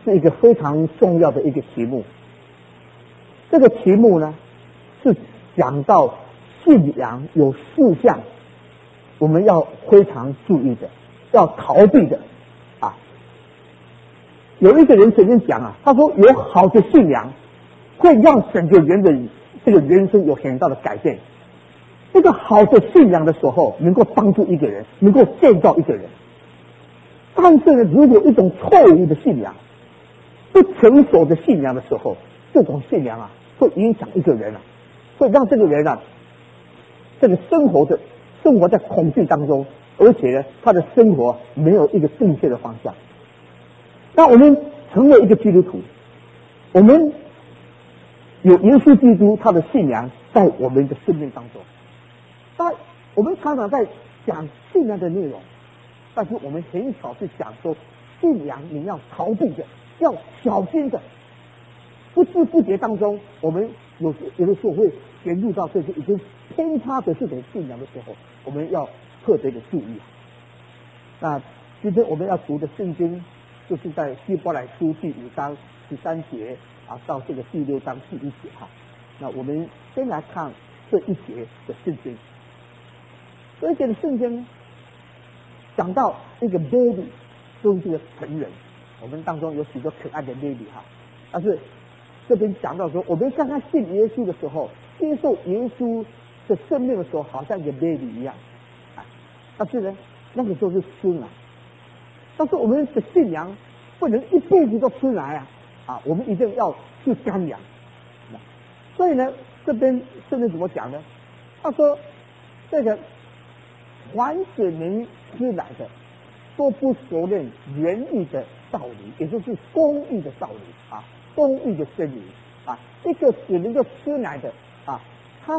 是一个非常重要的一个题目。这个题目呢，是讲到信仰有4项，我们要非常注意的，要逃避的啊。有一个人曾经讲啊，他说有好的信仰会让整个人的这个人生有很大的改变。这个好的信仰的时候，能够帮助一个人，能够建造一个人。但是呢，如果一种错误的信仰、不成熟的信仰的时候，这种信仰啊，会影响一个人啊，会让这个人啊，这个生活在恐惧当中，而且呢，他的生活没有一个正确的方向。那我们成为一个基督徒，我们有耶稣基督他的信仰在我们的生命当中。当然，我们常常在讲信仰的内容，但是我们很少去讲说信仰你要逃避的，要小心的。不知不觉当中，我们有的时候会陷入到这个已经偏差的这种信仰的时候，我们要特别的注意。那今天我们要读的圣经，就是在希伯来书第5章13节啊，到这个第6章第1节哈。那我们先来看这一节的圣经。这一节的圣经讲到一个 baby， 就是这个成人。我们当中有许多可爱的 baby 哈，但是这边讲到说，我们刚刚信耶稣的时候，接受耶稣的生命的时候，好像一个 baby 一样啊。但是呢，那个时候是吃奶，但是我们的信仰不能一辈子都吃奶啊，我们一定要去干粮。所以呢，这边圣经怎么讲呢？他说，这个凡是能吃奶的，都不熟练仁义的道理，也就是公义的道理啊，公义的真理啊。一个只能够吃奶的啊，他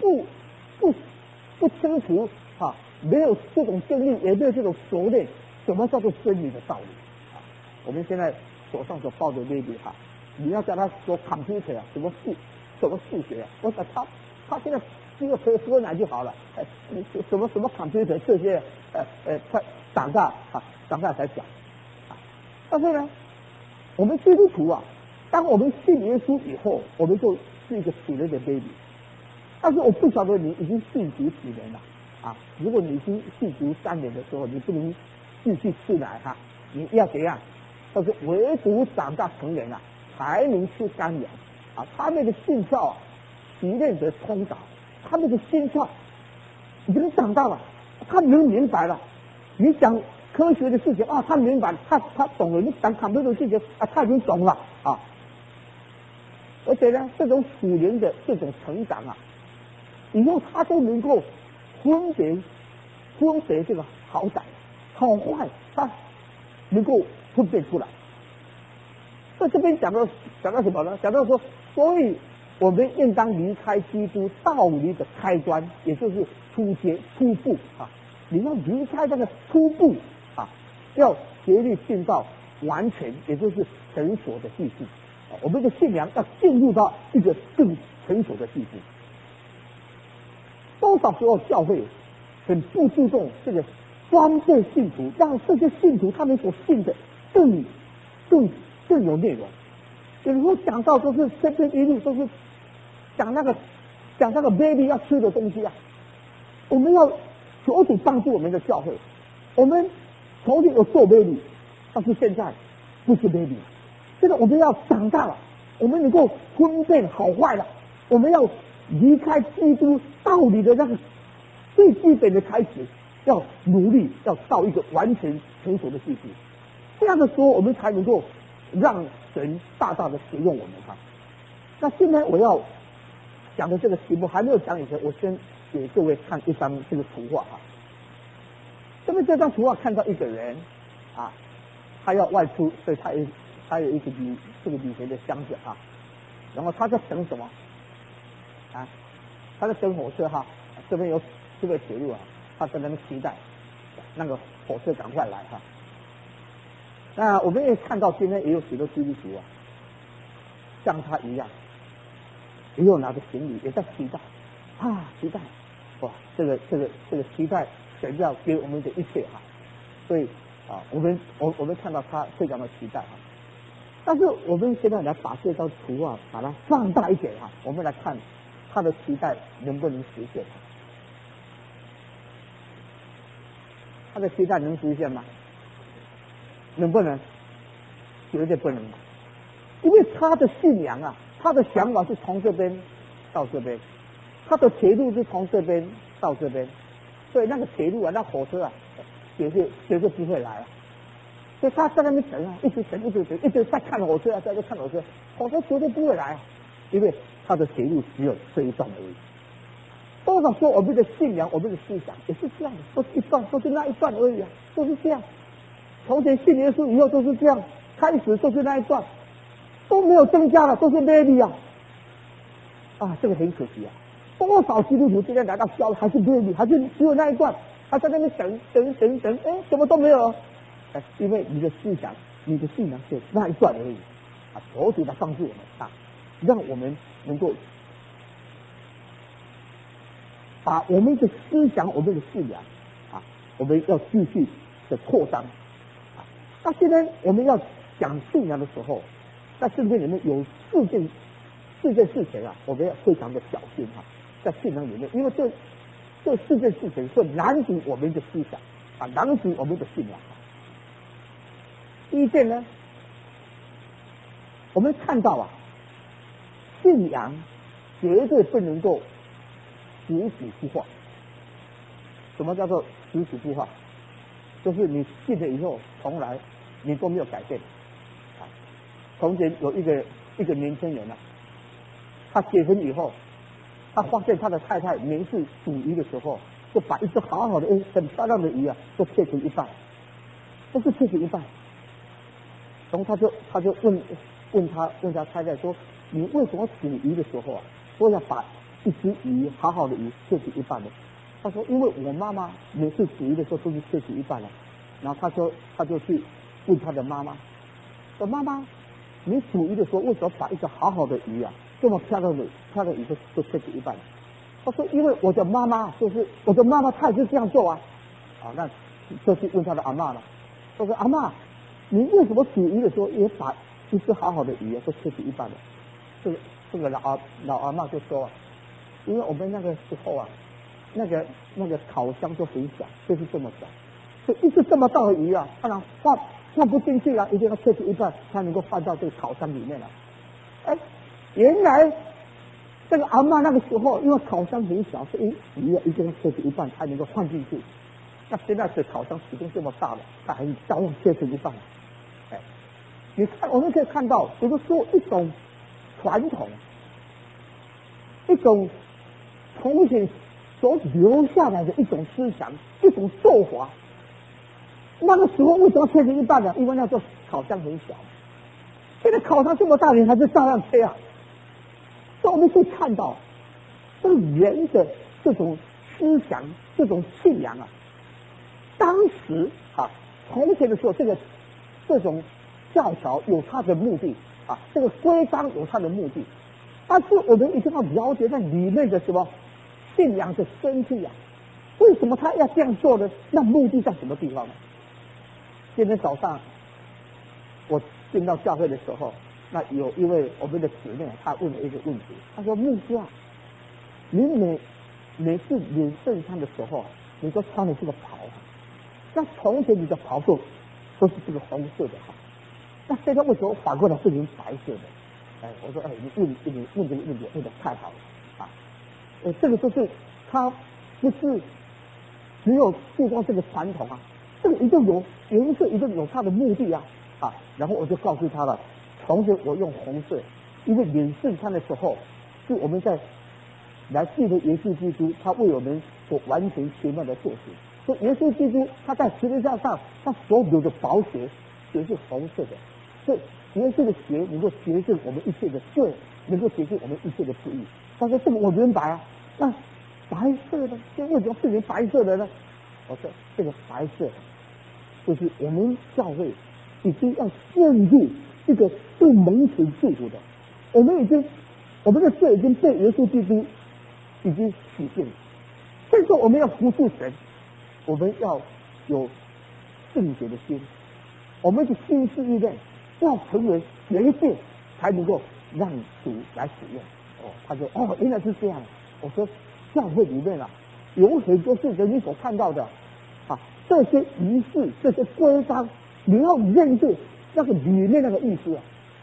不清楚啊，没有这种经历，也没有这种熟练，什么叫做真理的道理啊？我们现在手上所抱的 baby 哈，你要叫他说 computer 啊，什么数学啊，我想他现在只有可以喝奶就好了，什么 computer 这些他长大才讲啊。但是呢，我们基督徒啊，当我们信耶稣以后，我们就是一个属灵的 baby。但是我不晓得你已经信主几年了啊？如果你已经信主3年的时候，你不能继续吃奶哈，你要怎样？就是唯独长大成人了，才能吃干粮啊。他们的信教习练的通达，他们的心窍已经长大了，他能明白了。你讲科学的事情啊，他明白，他懂了；你讲computer的事情啊，他已经懂了啊。而且呢，这种属灵的这种成长啊，以后他都能够分别这个好歹、好坏，他能够分辨出来。在这边讲到什么呢？讲到说，所以我们应当离开基督道理的开端，也就是初步啊。你要离开那个初步啊，要竭力进到完全，也就是成熟的地步。我们的信仰要进入到一个更成熟的地步。多少时候教会很不注重这个装备信徒，让这些信徒他们所信的更有内容。有时候讲到都是天天一路都是讲那个 baby 要吃的东西啊。我们要求主帮助我们的教会，我们从前有做 baby， 但是现在不是 baby。现在我们要长大了，我们能够分辨好坏了，我们要离开基督道理的那个最基本的开始，要努力要到一个完全成熟的地步。这样的时候，我们才能够让神大大的使用我们哈。那现在我要讲的这个题目还没有讲以前，我先给各位看一张这个图画啊。这张图画看到一个人啊，他要外出，所以他有一个这个旅行的箱子啊，然后他在等什么啊？他在等火车哈，这边有这个铁路啊，他在那边期待那个火车赶快来哈。那我们也看到今天也有许多基督徒啊，像他一样，也有拿着行李，也在期待期待哇，这个期待神要给我们的一切哈。所以啊，我们看到他非常的期待哈。 但是我们现在来把这张图啊，把它放大一点啊，我们来看他的期待能不能实现？他的期待能实现吗？能不能？绝对不能，因为他的信仰啊，他的想法是从这边到这边，他的铁路是从这边到这边，所以那个铁路啊，那火车啊，绝对不会来啊。所以他在那边等啊，一直等，一直在看火车啊，在这看火车，火车绝对不会来啊，因为他的铁路只有这一段而已。多少说我们的信仰，我们的思想也是这样的，都是一段，都是那一段而已啊，都是这样。从前信耶稣以后都是这样，开始都是那一段，都没有增加了，都是魅力啊！啊，这个很可惜啊！多少基督徒今天来到教会还是魅力，还是只有那一段，还在那边等，哎，什么都没有。哎，因为你的思想、你的信仰是那一段而已啊！求主来帮助我们啊，让我们能够把我们的思想、我们的信仰啊，我们要继续的扩张啊。那现在我们要讲信仰的时候，在圣经里面有四件事情啊，我们要非常的小心啊，在信仰里面，因为这四件事情会拦阻我们的思想啊，拦阻我们的信仰。第一件呢，我们看到啊，信仰绝对不能够死死不化。什么叫做死死不化？就是你信了以后，从来你都没有改变啊。从前有一个年轻人啊，他结婚以后，他发现他的太太每次煮鱼的时候，就把一只好好的很漂亮的鱼啊，都切成一半，都是切成一半。然后他就问他太太说：“你为什么煮鱼的时候啊，都要把一只鱼好好的鱼切成一半的？”他说：“因为我妈妈每次煮鱼的时候都是切成一半了。”然后他就去问他的妈妈说：“妈妈，你煮鱼的时候为什么把一个好好的鱼啊，这么漂亮的鱼都切成一半？”他说：“因为我的妈妈她也是这样做啊。”啊，那就去问他的阿嬷了。他说：“阿嬷，你为什么煮鱼的时候也把一只好好的鱼啊都切成一半的？”这个老阿嬷就说：“因为我们那个时候啊，那个烤箱就很小，就是这么小，所以一只这么大的鱼啊，当然放不进去啊，一定要切成一半才能够放到这个烤箱里面了。”哎，原来这个阿嬷那个时候因为烤箱很小，所以鱼啊一定要切成一半才能够放进去。那现在这烤箱始终这么大了，它还是照样切成一半。哎，你看我们可以看到，比如说一种传统，一种从前所留下来的一种思想，一种做法。那个时候为什么切成一半呢？因为那时候烤箱很小，现在烤箱这么大，人还是照样切啊。所以我们可以看到，这个人的这种思想、这种信仰啊，当时啊，从前的时候，这种教条有它的目的啊，这个规章有它的目的，但是我们一定要了解那里面的什么信仰的深度啊，为什么他要这样做呢？那目的在什么地方呢？今天早上我进到教会的时候，那有一位我们的姊妹，她问了一个问题，她说：“牧师啊，你每次领圣餐的时候，你都穿的这个袍啊，那从前你的袍都是这个红色的哈，那现在为什么反过来变成白色的？”哎，我说：“哎，你问这个问题问的太好了啊！这个就是他不是只有注重这个传统啊，这个一定有颜色，一定有它的目的啊！啊，然后我就告诉他了，从前我用红色，因为领圣餐的时候是我们在来记得耶稣基督，他为我们所完成奇妙的做事。所以耶稣基督他在十字架上，他所有的宝血是红色的，所以耶稣的血能够洁净我们一切的罪，能够洁净我们一切的不义。他说这个我明白啊，那白色的，这为什么变成白色的呢？我说这个白色就是我们教会已经要进入一个被蒙神祝福的，我们的罪已经被耶稣基督已经洗净了。所以说我们要服侍神，我们要有圣洁的心，我们的心思意念要成为媒介，才能够让主来使用。他说原来是这样。我说教会里面有很多是人你所看到的这些仪式、这些规章，你要认识那个里面那个意思。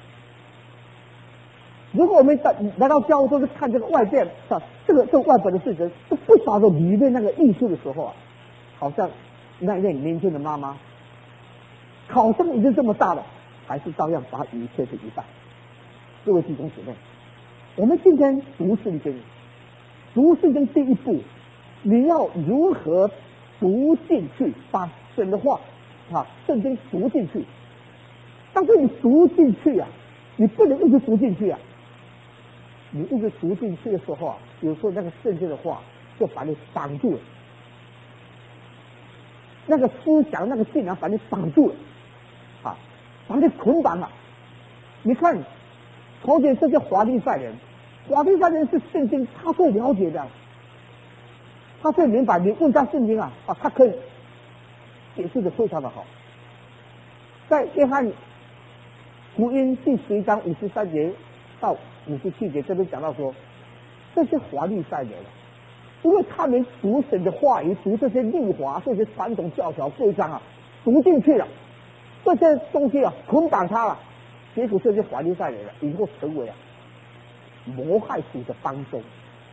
如果我们来到教会都是看这个外边这个外表的事情，都不晓得里面那个意思的时候好像那位年轻的妈妈，考上已经这么大了，还是照样把鱼切成一半。各位弟兄姊妹，我们今天读圣经第一步，你要如何读进去，把神的话圣经读进去。但是你读进去你不能一直读进去你一直读进去的时候有时候那个圣经的话就把你绑住了，那个思想那个信仰把你绑住了把你捆绑了。你看从前这些法利赛人是圣经他最了解的，他最明白。你问他圣经他可以解释的非常的好。在约翰福音第11章53节到57节这边讲到说，这些法利赛人因为他们读神的话语，读这些律法、这些传统教条规章读进去了，这些东西捆绑他了，结果这些法利赛人以后成为谋害主的帮凶。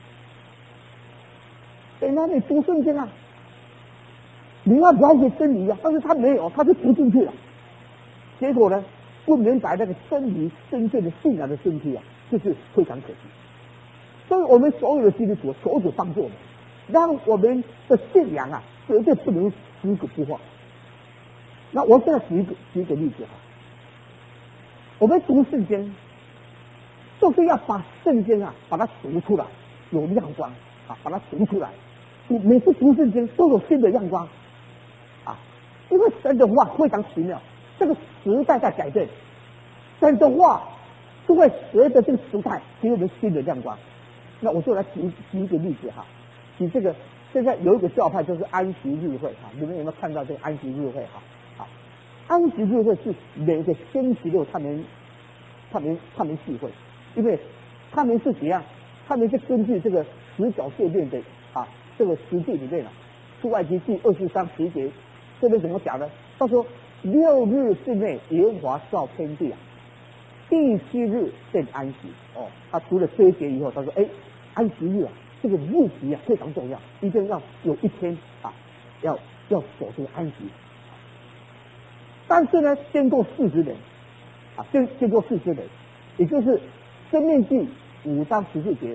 那你读圣经你要了解真理但是他没有，他就读进去了，结果呢不明白那个真理真正的信仰的真谛就是非常可惜。所以我们所有的基督徒求主帮助我们，让我们的信仰绝对不能死骨不化。那我现在举一个例子我们读圣经就是要把圣经把它读出来，有亮光把它读出来。你每次读圣经都有新的亮光因为神的话非常奇妙，这个时代在改变，神的话就会随着这个时代给我们新的亮光。那我就来举一个例子举这个，现在有一个教派就是安息日会你们有没有看到这个安息日会安息日会是每个星期六他们聚会，因为他们是怎样？他们是根据这个十角诫命的这个实际里面出埃及记23 10节这边怎么讲呢？他说6日之内耶和华造天地第7日便安息他除了这一节以后，他说安息日这个日期非常重要，一定要有一天要守这个安息。但是呢经过40年经过40年，也就是申命记5章14节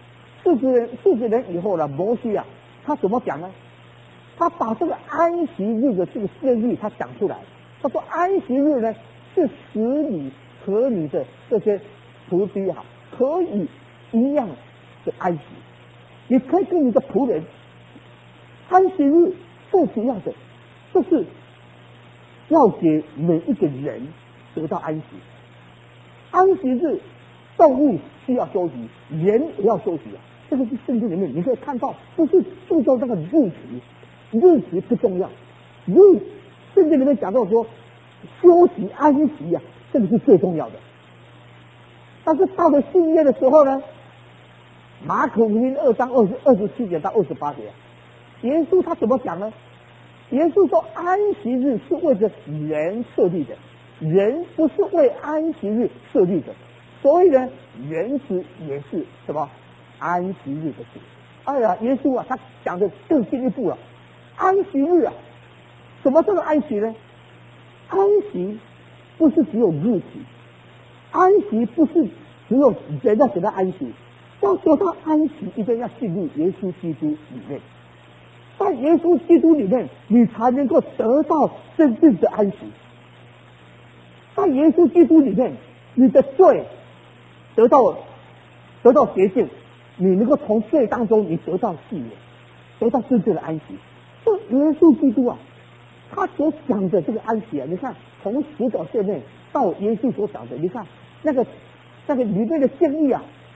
，40年以后呢，摩西他怎么讲呢？他把这个安息日的这个圣律他讲出来，他说安息日呢是使你和你的这些仆婢可以一样的安息，你可以跟你的仆人安息日最主要的就是要给每一个人得到安息。安息日动物需要休息，人也要休息这个是圣经里面你可以看到，不是注重这个日期不重要，圣经里面讲到说休息安息这个是最重要的。但是到了新约的时候呢，马可福音2章27节到28节，耶稣他怎么讲呢？耶稣说安息日是为着人设立的，人不是为安息日设立的，所以呢人子也是什么安息日的主。耶稣他讲的更进一步了，安息日什么叫做安息呢？安息不是只有日期，安息不是只有人要给他安息，要得到安息一定要进入耶稣基督里面，在耶稣基督里面你才能够得到真正的安息。在耶稣基督里面你的罪得到洁净，你能够从罪当中你得到释免，得到真正的安息。这耶稣基督他所讲的这个安息你看从十角诫命到耶稣所讲的，你看那个里面的建议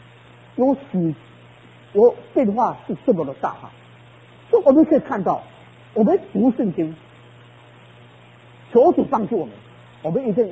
有变化是这么的大所以我们可以看到，我们读圣经，求主帮助我们一定要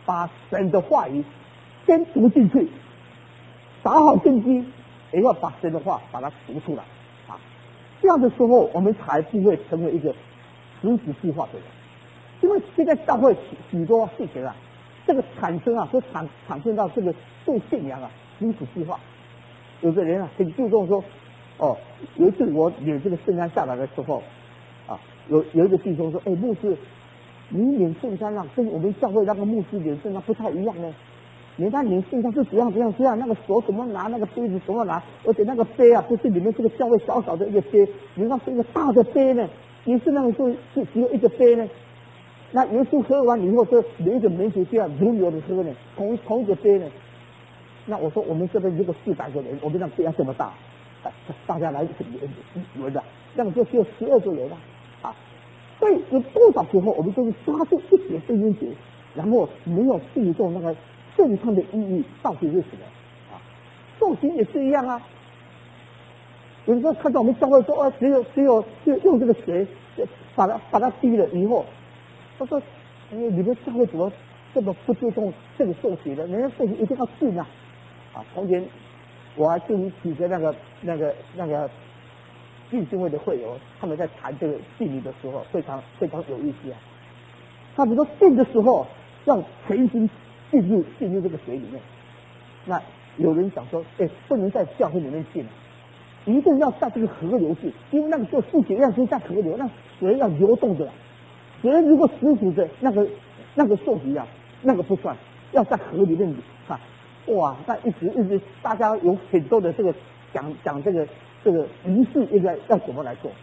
把神的话语先读进去，打好根基，也要把神的话把它读出来啊。这样的时候，我们才不会成为一个死子计划的人。因为现在教会许多事情啊，这个产生啊，都产生到这个对信仰啊死子计划。有的人啊很注重说，有一次我领这个圣餐下来的时候啊，有一个弟兄说，牧师，你领圣餐啊，跟我们教会那个牧师领圣餐不太一样呢。人家领圣餐是怎样，那个手怎么拿，那个杯子怎么拿，而且那个杯啊，不是里面这个教会小小的一个杯，人家是一个大的杯呢。也是那个是只有一个杯呢。那耶稣喝完以后，这每一个门徒这样轮流的喝呢，同一个杯呢。那我说我们这边如果400个人，我们让杯要这么大，大家来轮的，那个就只有12个人了啊。所以有多少时候我们都是抓住一点圣经节，然后没有注重那个圣餐的意义到底是什么啊？受洗也是一样啊。有时候看到我们教会说只有用这个水把它滴了以后，他说你们教会怎么这么不注重这个受洗的？人家受洗一定要信啊！从前我还跟几个那个浸信会的会友，他们在谈这个信理的时候，非常非常有意思啊。他们说信的时候要全心进入这个水里面。那有人讲说，不能在教会里面信，一定要在这个河流进，因为那个时候数学要是在河流，那水要流动的。水如果死死的，那个受洗啊，那个不算，要在河里面啊。哇，那一直大家有很多的这个讲这个仪式应该要怎么来做。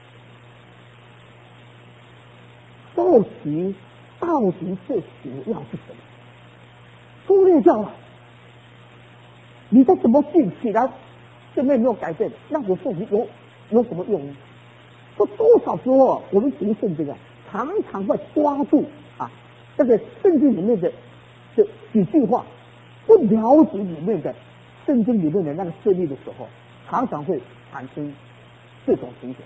受洗到底最主要是什么？忽略掉了，你再怎么信起来，这边没有改变，那我受洗有什么用呢？说多少时候我们读圣经啊，常常会抓住这个圣经里面的这几句话，不了解里面的圣经里面的那个设立的时候，常常会产生这种情形。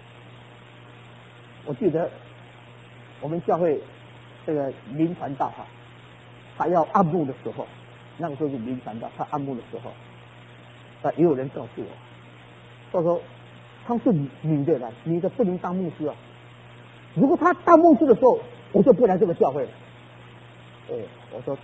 我记得我们教会这个临传道他要按牧的时候，那个时候是临传道，他按牧的时候，也有人告诉我，他说他是女的不能当牧师啊。如果他当牧师的时候，我就不来这个教会了。我说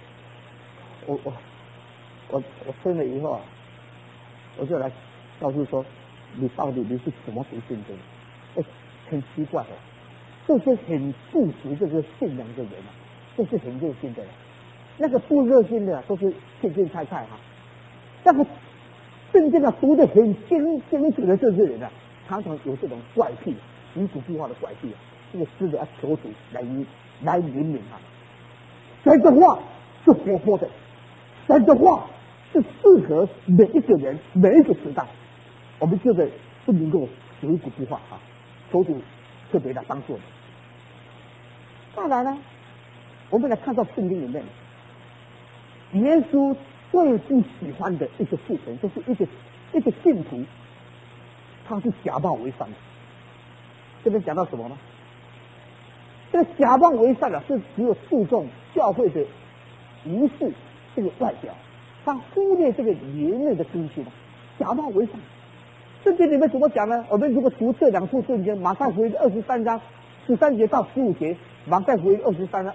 我生了以后我就来告诉说，你到底你是怎么读圣经？很奇怪这些很不服这个信仰的人这是很热心的人。那个不热心的都是欠菜那个圣经读得很精准的这些人常常有这种怪癖，民主计划的怪癖这个师的求主来引领神的话是活泼的，神的话是适合每一个人每一个时代。我们这个不能够随古计划求主特别的帮助。再来呢，我们来看到圣经里面，耶稣最不喜欢的一个事情，就是一个信徒，他是假冒为善的。这边讲到什么呢？这个假冒为善是只有注重教会的仪式这个外表，他忽略这个里面的根基假冒为善。圣经里面怎么讲呢？我们如果读这2处圣经，马太福音23章13节到15节，马太福音23章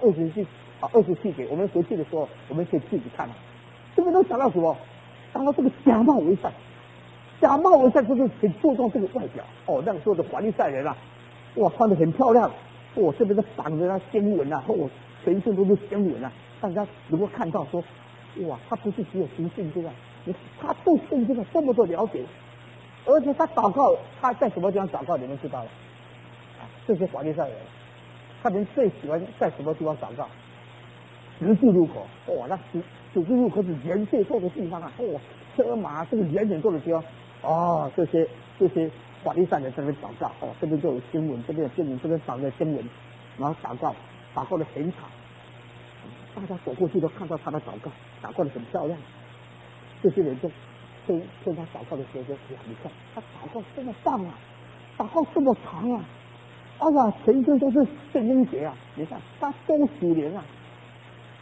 27节，我们回去的时候我们可以自己看这边都讲到什么？讲到这个假冒为善。假冒为善就是很注重这个外表那个时候的法利赛人哇，穿得很漂亮，这边的绑着经文全身都是经文大家如果看到说，哇，他不是只有读圣经他对圣经这么多了解，而且他祷告，他在什么地方祷告你们知道了这些法利赛人他们最喜欢在什么地方祷告？十字路口那十字路口是人最多的地方车马这个人多的地方这些法利赛人在那边祷告这边就有经文，这边有经文，这边绑着经文，然后祷告的很吵，大家走过去都看到他的祷告的很漂亮。这些人就听他祷告的时候就你看他祷告这么棒祷告这么长全身都是圣经节你看他多属灵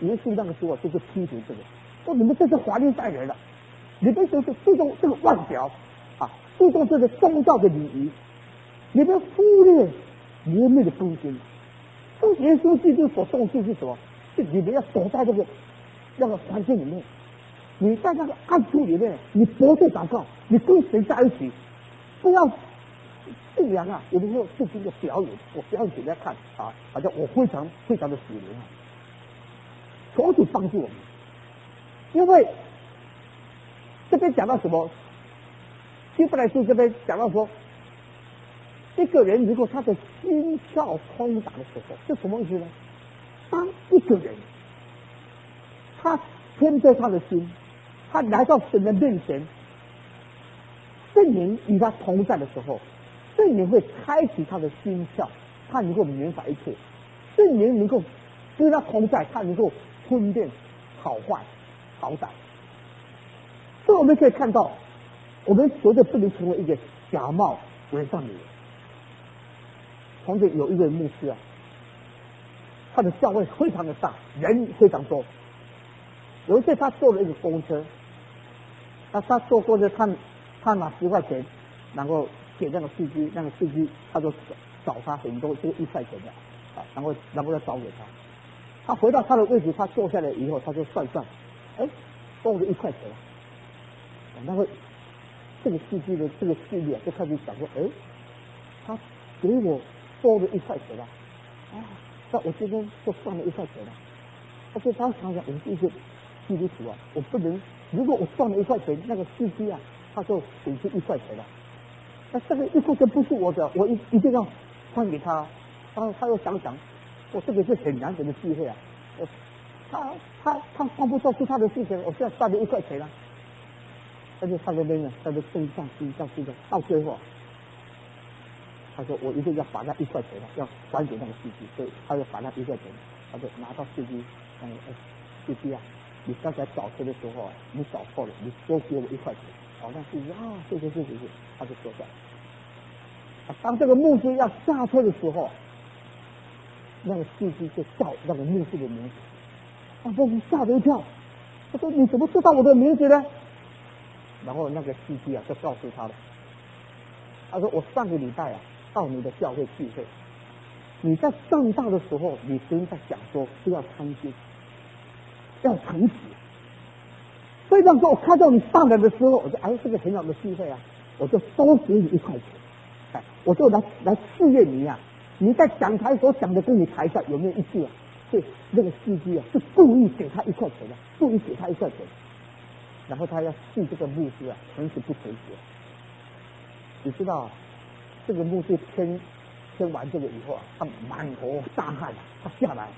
耶稣那个时候就是批评这个，说你们这是法利赛人了，你们就是注重这个外表啊，注重这个宗教的礼仪，你们忽略里面的中心。这耶稣基督所重视是什么？是你们要躲在那个环境里面，你在那个暗处里面，你不住祷告，你跟神在一起，不要信仰啊！有的时候是一个表演，我表演给大家看啊，好像我非常非常的喜灵啊，求主帮助我们，因为这边讲到什么？希伯来书这边讲到说，一个人如果他的心窍通达的时候，是什么意思呢？当一个人他牵着他的心，他来到神的面前，圣灵与他同在的时候，圣灵会开启他的心窍，他能够明白一切，圣灵能够跟他同在，他能够分辨好坏好歹。所以我们可以看到，我们绝对不能成为一个假冒伪善的人。从前有一位牧师啊，他的教会非常的大，人非常多。有一次他坐了一个公车，他坐公车，他拿10块钱，然后给那个司机，那个司机他就找他很多这个1块钱的啊，然后再找给他。他回到他的位置，他坐下来以后，他就算，多了1块钱。然后这个司机的这个视力啊，就开始想说，他给我多了1块钱了，那我今天就算了1块钱了。而且他想想，我是一个基督徒啊，我不能，如果我算了1块钱，那个司机啊，他就损失1块钱了。那这个1块钱不是我的，我一定要还给他。然后他又想，我这个是很难得的机会啊，他放不出去他的事情，我现在赚了1块钱了。但是他这边呢，他就东上西上，到最后，他说我一定要把那1块钱要还给那个司机，所以他就把那1块钱，他就拿到司机，司机啊，你刚才找车的时候啊，你找错了，你多给我1块钱。好像司机谢谢，他就说下来。当这个牧师要下车的时候，那个司机就叫那个牧师的名字，牧师吓了一跳，他说你怎么知道我的名字呢？然后那个司机啊就告诉他了，他说我上个礼拜啊到你的教会聚会，你在上道的时候，你曾在讲说不要贪心，要诚实。所以那时候我看到你上来的时候，我说这个很好的机会啊，我就多给你1块钱，我就来试验你啊，你在讲台所讲的跟你台上有没有一致啊？所以那个司机啊是故意给他1块钱的，故意给他1块钱。然后他要试这个牧师啊，诚实不诚实？你知道，这个牧师签完这个以后啊，他满头大汗，他下来，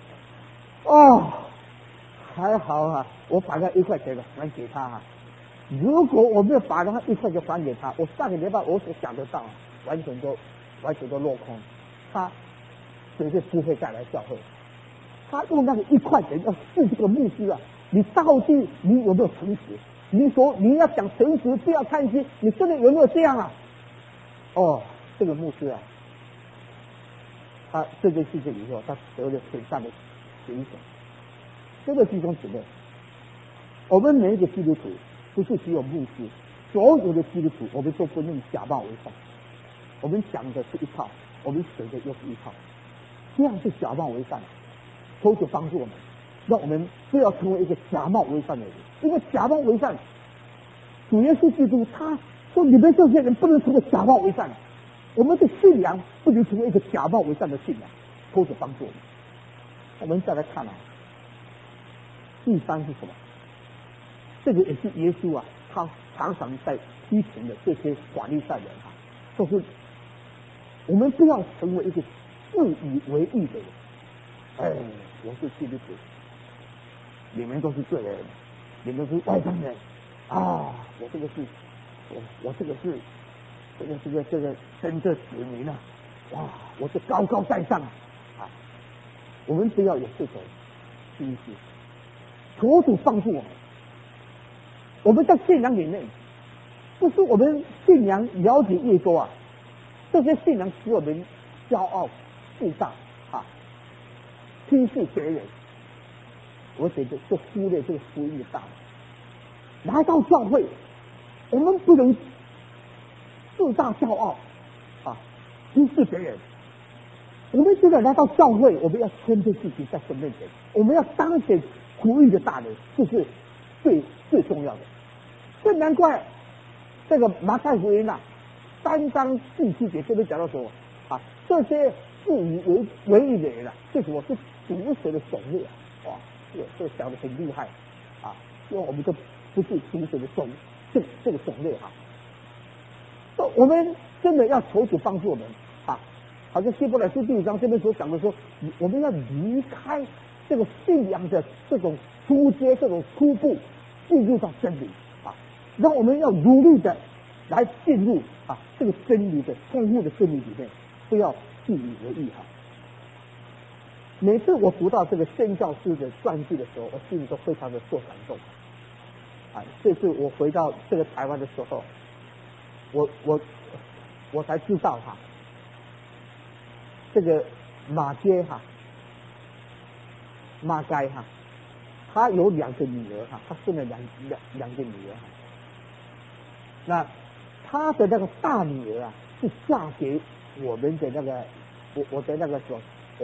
还好啊，我把那1块钱还给他啊。如果我没有把那1块钱还给他，我上个礼拜我所想得到，完全都落空，他绝对不会再来教会。他用那个1块钱要试这个牧师啊，你到底你有没有诚实？你要讲诚实，不要贪心，你真的有没有这样啊？这个牧师啊，他这件事情以后，他得了很大的影响。这个弟兄姊妹，我们每一个基督徒不是只有牧师，所有的基督徒我们都不能假冒为善。我们讲的是一套，我们学的又是一套，这样是假冒为善。求主帮助我们，让我们不要成为一个假冒为善的人。因为假冒为善，主耶稣基督他说你们这些人不能成为假冒为善，我们的信仰不能成为一个假冒为善的信仰。求主帮助我们。我们再来看第3是什么？这个也是耶稣啊，他常常在批评的这些法利赛人啊，就是我们不要成为一个自以为义的人。我是基督徒，你们都是罪人，你们是外邦人啊！我这个是神的子民啊！哇，我是高高在上啊！我们不要有这种心思。求主帮助我们。我们在信仰里面，不是我们信仰了解越多啊，这些信仰使我们骄傲自大轻视别人。 我觉得是忽略这个福音的大能。来到教会，我们不能自大骄傲啊，轻视别人。我们现在来到教会，我们要谦卑自己在神面前，我们要彰显福音的大能，这是最重要的。这难怪这个马太福音3章17节这边讲到说啊，这些自以为义的人这是我是属神的种类哇，这讲的很厉害啊，因为我们都不是属神的这个种类我们真的要求主帮助我们啊，好像希伯来书第5章这边所讲的说，我们要离开这个信仰的这种初阶、这种初步，进入到真理啊，让我们要努力的来进入这个真理的丰富的真理里面，不要自以为意每次我读到这个宣教师的传记的时候，我心里都非常的受感动这次我回到这个台湾的时候，我才知道这个马街马该他有2个女儿他生了两个女儿那他的那个大女儿是嫁给我们的那个我的那个什么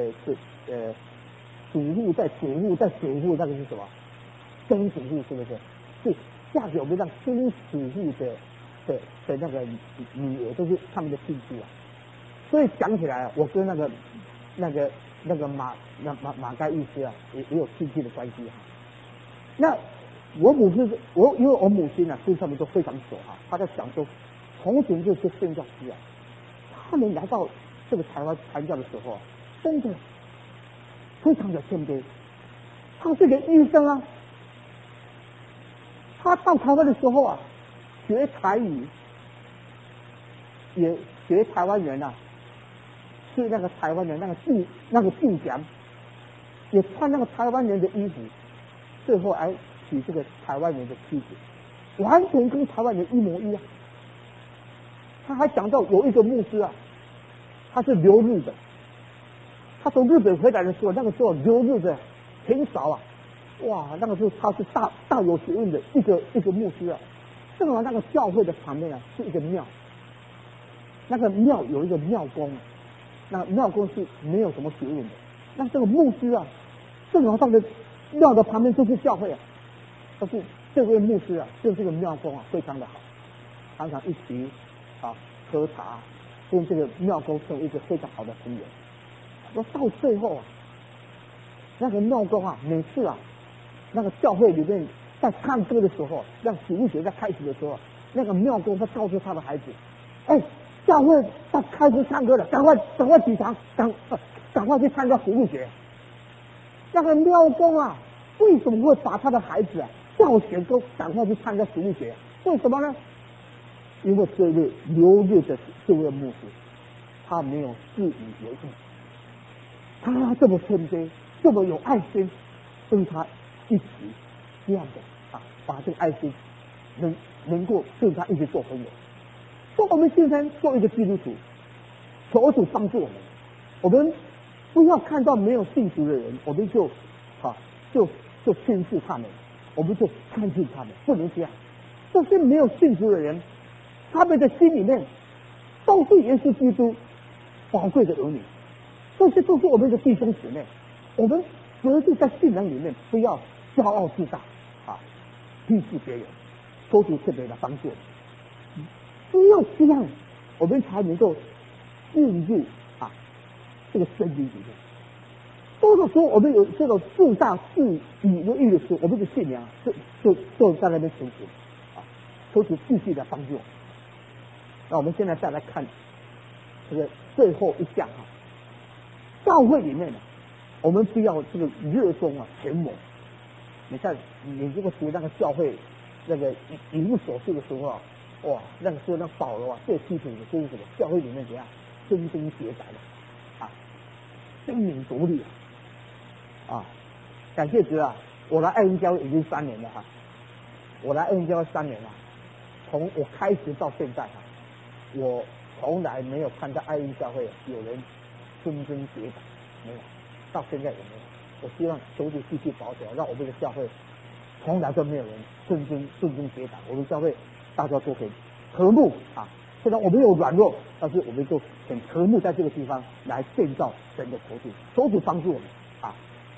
祖父在祖父在祖父那个是什么曾祖父是不是？是嫁给我们那个曾祖父的那个女儿，都是他们的亲戚所以讲起来我跟那个马该医师也有亲戚的关系那我母亲因为我母亲跟他们都非常熟他在想说，从前这些宣教师他们来到这个台湾传教的时候真的非常的谦卑。他是个医生他到台湾的时候学台语，也学台湾人是那个台湾人那个敬讲，也穿那个台湾人的衣服，最后还娶这个台湾人的妻子，完全跟台湾人一模一样。他还讲到有一个牧师他是留日的，他从日本回来的时候，那个时候留日的很少哇，那个时候他是大有学问的一个牧师正好那个教会的旁边是一个庙，那个庙有一个庙公，那庙公是没有什么学问的，那这个牧师正好那个庙的旁边就是教会但是这位牧师跟这个庙公非常的好，常常一起喝茶，跟这个庙公成为一个非常好的朋友。那到最后那个庙公每次那个教会里面在唱歌的时候，让主日学在开始的时候，那个庙公他告诉他的孩子，教会要开始唱歌了，赶快起床，赶快去参加主日学。那个庙公为什么会把他的孩子叫醒都赶快去参加主日学？为什么呢？因为这位留日的这位牧师，他没有自以为意，他这么谦卑，这么有爱心，跟他一起这样的把这个爱心能够跟他一起做朋友。所以我们今天做一个基督徒，求主帮助我们，我们不要看到没有信主的人，我们就轻视他们，我们就看轻他们，不能这样。这些没有信主的人，他们的心里面都是耶稣基督宝贵的儿女，这些都是我们的弟兄姊妹。我们只是在信仰里面不要骄傲自大鄙视别人，求主特别的帮助我们。只有这样，我们才能够进入这个真理里面。多的时候，我们有这种自大自以为意的时候，我们的信仰就在那边成熟求主继续的帮助我们。那我们现在再来看这个最后一项教会里面我们不要这个热衷权谋。你看，你这个读那个教会那个以弗所书的时候哇，那个时候那保罗最批评的就是什么？教会里面怎样争锋结党争名夺利感谢主我来爱恩教会已经3年了我来爱恩教会3年了，从我开始到现在我从来没有看到爱恩教会有人争锋结党，没有，到现在也没有。 我希望求主继续保守，让我们的教会从来都没有人顺风跌倒，我们教会大家都可以和睦啊。虽然我们有软弱，但是我们就很和睦，在这个地方来建造神的国度，求主帮助我们啊。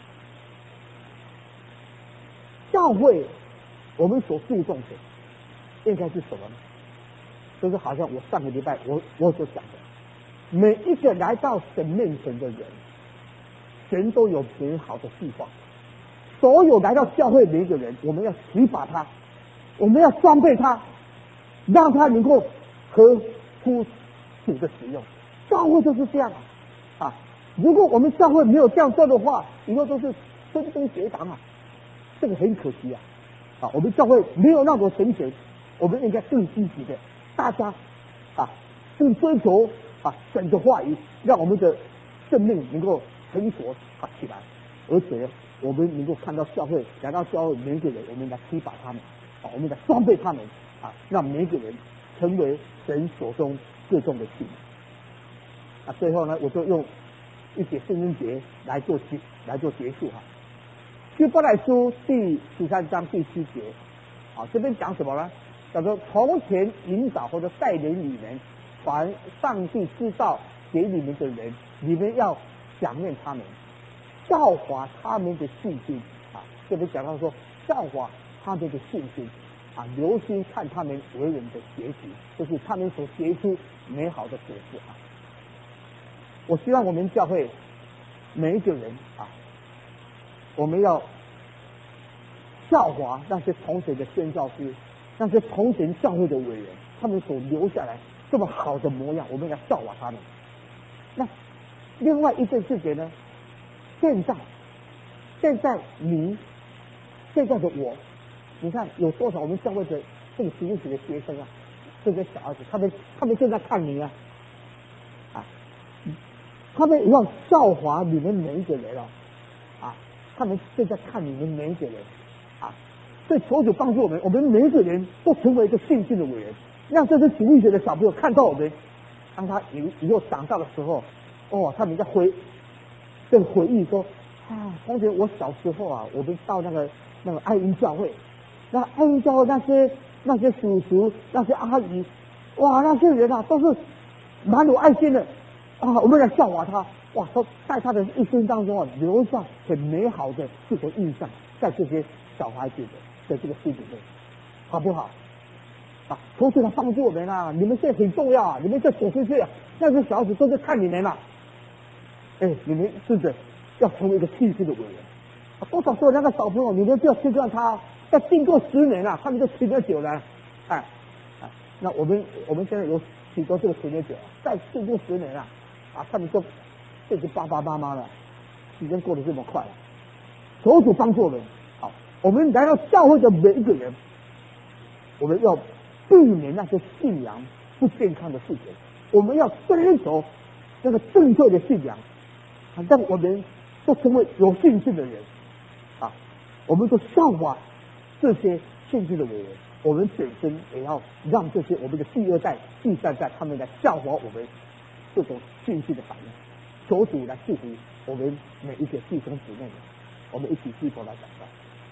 教会我们所注重的应该是什么呢？就是好像我上个礼拜我所讲的，每一个来到神面前的人，神都有美好的计划。所有来到教会每一个人，我们要提拔他，我们要装备他，让他能够合乎主的使用。教会就是这样啊！如果我们教会没有这样做的话，以后都是分崩结党啊，这个很可惜啊！啊，我们教会没有那么神圣，我们应该更积极的，大家啊更追求啊神的话语，让我们的生命能够成熟啊起来，而且我们能够看到教会来到教会每一个人，我们来提拔他们啊，我们来装备他们啊，让每一个人成为神手中各种的器皿。那最后呢，我就用一节圣经节来做结束哈。希伯来书第13章第7节啊，这边讲什么呢？叫做从前引导或者带领你们，凡上帝知道给你们的人，你们要想念他们，效法他们的信心啊。这边讲到说效法他们的信心啊，留心看他们为人的结局，就是他们所结出美好的果子啊。我希望我们教会每一个人啊，我们要效法那些从前的宣教师，那些从前教会的伟人，他们所留下来这么好的模样，我们要效法他们。那另外一件事情呢，现在现在的我，你看有多少我们教会的这个实验室的学生啊，这些小孩子，他们现在看你啊，他们要效法你们每一个人啊，他们现在看你们每一个人啊，所以求主帮助我们每一个人都成为一个信心的伟人，让这些主义学的小朋友看到我们，当他以后长大的时候，哦，他们在回忆说啊，同学，我小时候啊，我们到那个爱因教会，那爱因教会那些叔叔那些阿姨，哇，那些人啊都是蛮有爱心的。啊，我们来效法他，哇！他在他的一生当中啊，留下很美好的这个印象，在这些小孩子的这个心里面，好不好？啊，求主来帮助我们啊！你们这很重要啊！你们这90岁啊，那些小孩子都是看你们了，哎，你们试着要成为一个气质的伟人啊！多少说那个小朋友，你们不要轻看他，要经过10年啊，他们就吃得久了，哎，那我们现在有许多这个10年久，再经过10年啊。啊，他们都变成爸爸妈妈了，时间过得这么快，求主帮助我们。好，我们来到教会的每一个人，我们要避免那些信仰不健康的事情，我们要追求那个正确的信仰，让我们都成为有信心的人啊！我们都效法这些信心的伟人，我们本身也要让这些我们的第2代、第3代他们来效法我们这种信心的反应。求主来祝福我们每一个弟兄姊妹，我们一起低头来祷告。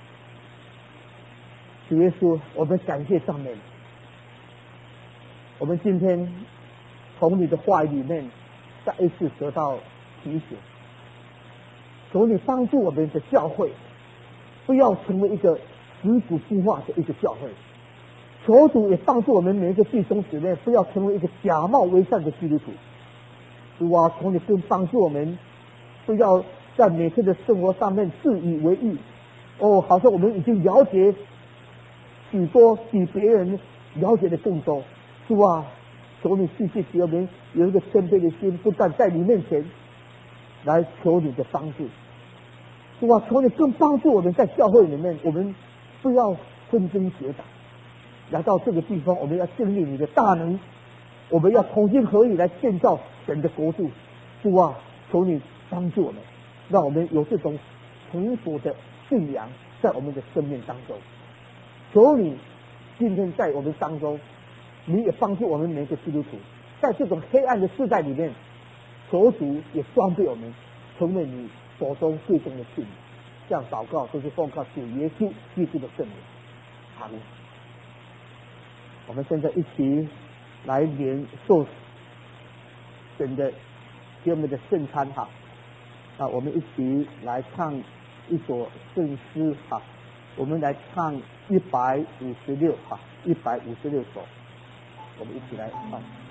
主耶稣，我们感谢上面，我们今天从你的话语里面再一次得到提醒，求你帮助我们的教会不要成为一个死骨不化的一个教会，求主也帮助我们每一个弟兄姊妹不要成为一个假冒为善的基督徒。主啊，求你更帮助我们，不要在每天的生活上面自以为意。哦，好像我们已经了解许多比别人了解的更多。主啊，求你继续使我们有一个谦卑的心，不但在你面前来求你的帮助。主啊，求你更帮助我们在教会里面，我们不要分崩结党。来到这个地方，我们要建立你的大能，我们要同心合意来建造神的国度。主啊，求你帮助我们，让我们有这种成熟的信仰在我们的生命当中。求你今天在我们当中，你也帮助我们每个基督徒，在这种黑暗的世代里面，求主也装备我们，成为你手中最终的信仰。 项祷告都是奉靠主耶稣基督的圣名。阿门。我们现在一起来领受神的给我们的圣餐哈。啊，我们一起来唱一首圣诗哈。我们来唱156哈，156首，我们一起来唱。